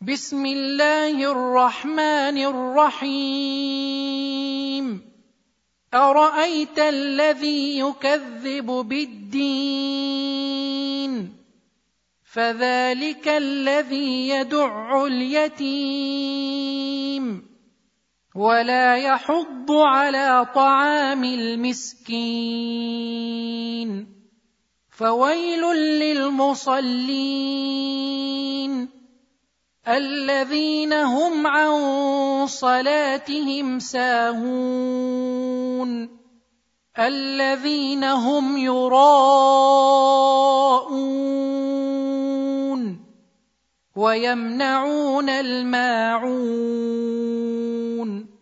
بسم الله الرحمن الرحيم أرأيت الذي يكذب بالدين فذلك الذي يدع اليتيم ولا يحض على طعام المسكين فويل للمصلين الذين هم عن صلاتهم ساهون الذين هم يراءون ويمنعون الماعون